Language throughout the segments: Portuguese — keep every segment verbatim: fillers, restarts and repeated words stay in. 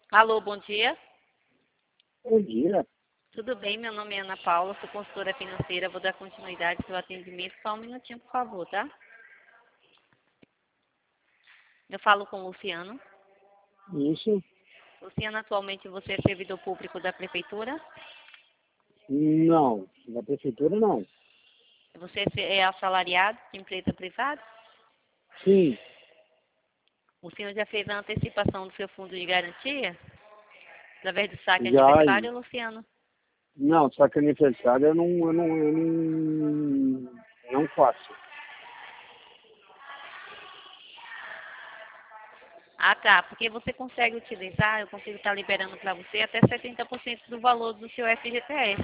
Alô, bom dia. Bom dia. Tudo bem? Meu nome é Ana Paula, sou consultora financeira. Vou dar continuidade ao seu atendimento. Só um minutinho, por favor, tá? Eu falo com o Luciano. Isso? Luciano, atualmente você é servidor público da prefeitura? Não. Da prefeitura, não. Você é assalariado de empresa privada? Sim. O senhor já fez a antecipação do seu fundo de garantia? Através do saque Já. aniversário, Luciano? Não, só que aniversário eu não, eu não, eu não, não faço. Ah, tá. Porque você consegue utilizar, eu consigo estar liberando para você até setenta por cento do valor do seu F G T S.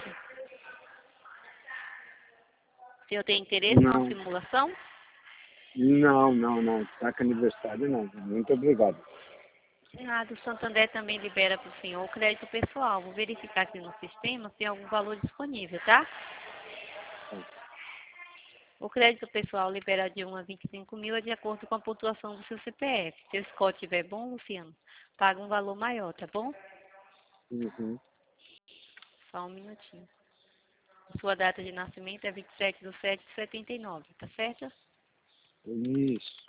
O senhor tem interesse numa Não. simulação? Não, não, não. Saca aniversário, não. Muito obrigado. Ah, do Santander também libera para o senhor o crédito pessoal. Vou verificar aqui no sistema se tem algum valor disponível, tá? O crédito pessoal libera de um a vinte e cinco mil é de acordo com a pontuação do seu C P F. Se o score estiver bom, Luciano, paga um valor maior, tá bom? Uhum. Só um minutinho. Sua data de nascimento é vinte e sete de sete de setenta e nove, tá certo? Isso.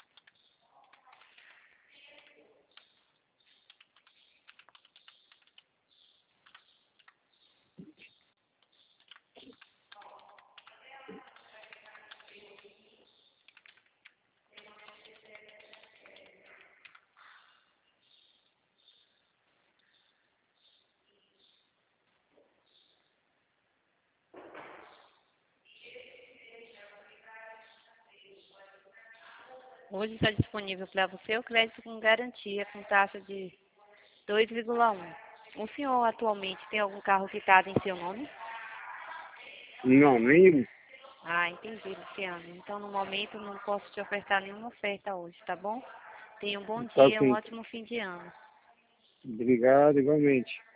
Hoje está disponível para você o crédito com garantia, com taxa de dois vírgula um. O senhor atualmente tem algum carro quitado em seu nome? Não, nenhum. Ah, entendi, Luciano. Então, no momento, não posso te ofertar nenhuma oferta hoje, tá bom? Tenha um bom Tá dia, um ok. ótimo fim de ano. Obrigado, igualmente.